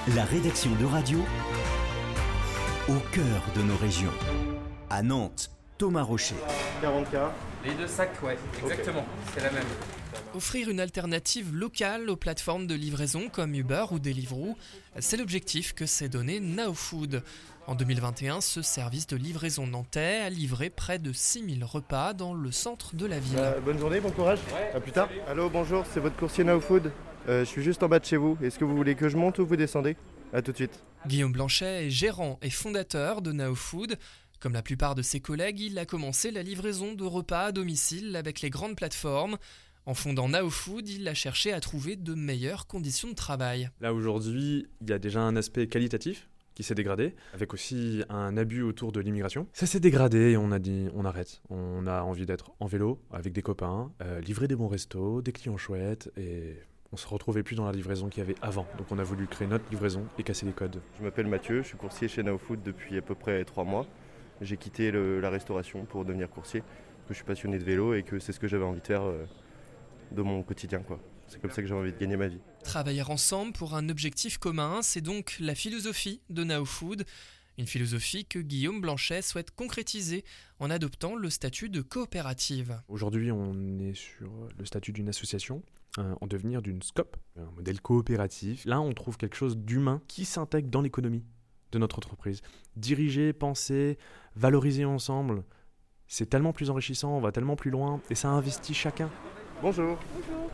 La rédaction de radio au cœur de nos régions. À Nantes, Thomas Rocher. 40K. Les deux sacs, ouais, exactement, okay. C'est la même. Offrir une alternative locale aux plateformes de livraison comme Uber ou Deliveroo, c'est l'objectif que s'est donné Naofood. En 2021, ce service de livraison nantais a livré près de 6000 repas dans le centre de la ville. Bonne journée, bon courage, à plus tard. Allô, bonjour, c'est votre coursier Naofood. Je suis juste en bas de chez vous. Est-ce que vous voulez que je monte ou vous descendez ? A tout de suite. Guillaume Blanchet est gérant et fondateur de Naofood. Comme la plupart de ses collègues, il a commencé la livraison de repas à domicile avec les grandes plateformes. En fondant Naofood, il a cherché à trouver de meilleures conditions de travail. Là aujourd'hui, il y a déjà un aspect qualitatif qui s'est dégradé, avec aussi un abus autour de l'immigration. Ça s'est dégradé et on a dit on arrête. On a envie d'être en vélo avec des copains, livrer des bons restos, des clients chouettes et on se retrouvait plus dans la livraison qu'il y avait avant. Donc on a voulu créer notre livraison et casser les codes. Je m'appelle Mathieu, je suis coursier chez Naofood depuis à peu près 3 mois. J'ai quitté la restauration pour devenir coursier, parce que je suis passionné de vélo et que c'est ce que j'avais envie de faire de mon quotidien, quoi. C'est comme ça que j'ai envie de gagner ma vie. Travailler ensemble pour un objectif commun, c'est donc la philosophie de Naofood. Une philosophie que Guillaume Blanchet souhaite concrétiser en adoptant le statut de coopérative. Aujourd'hui, on est sur le statut d'une association, en devenir d'une SCOP, un modèle coopératif. Là, on trouve quelque chose d'humain qui s'intègre dans l'économie de notre entreprise. Diriger, penser, valoriser ensemble, c'est tellement plus enrichissant, on va tellement plus loin et ça investit chacun. Bonjour. Bonjour.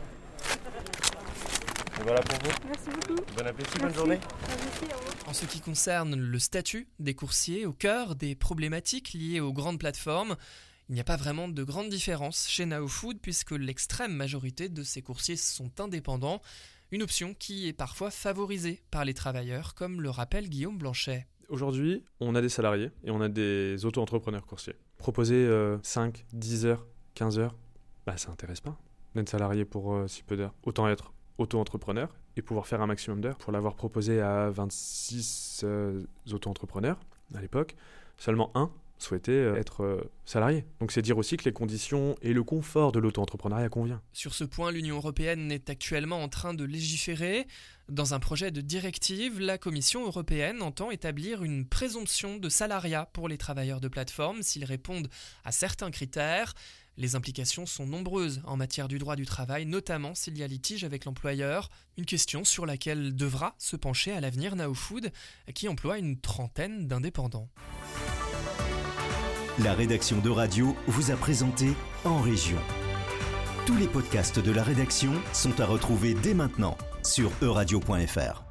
Et voilà pour vous. Merci beaucoup. Bon appétit, Merci. bonne journée. Merci, au revoir. En ce qui concerne le statut des coursiers au cœur des problématiques liées aux grandes plateformes, il n'y a pas vraiment de grande différence chez Naofood puisque l'extrême majorité de ces coursiers sont indépendants, une option qui est parfois favorisée par les travailleurs, comme le rappelle Guillaume Blanchet. Aujourd'hui, on a des salariés et on a des auto-entrepreneurs coursiers. Proposer 5, 10 heures, 15 heures, ça n'intéresse pas d'être salarié pour si peu d'heures. Autant être auto-entrepreneur et pouvoir faire un maximum d'heures. Pour l'avoir proposé à 26 auto-entrepreneurs à l'époque, seulement un souhaitait être salarié. Donc c'est dire aussi que les conditions et le confort de l'auto-entrepreneuriat convient. Sur ce point, l'Union européenne est actuellement en train de légiférer. Dans un projet de directive, la Commission européenne entend établir une présomption de salariat pour les travailleurs de plateforme s'ils répondent à certains critères. Les implications sont nombreuses en matière du droit du travail, notamment s'il y a litige avec l'employeur. Une question sur laquelle devra se pencher à l'avenir Naofood, qui emploie une trentaine d'indépendants. La rédaction de radio vous a présenté En Région. Tous les podcasts de la rédaction sont à retrouver dès maintenant sur euradio.fr.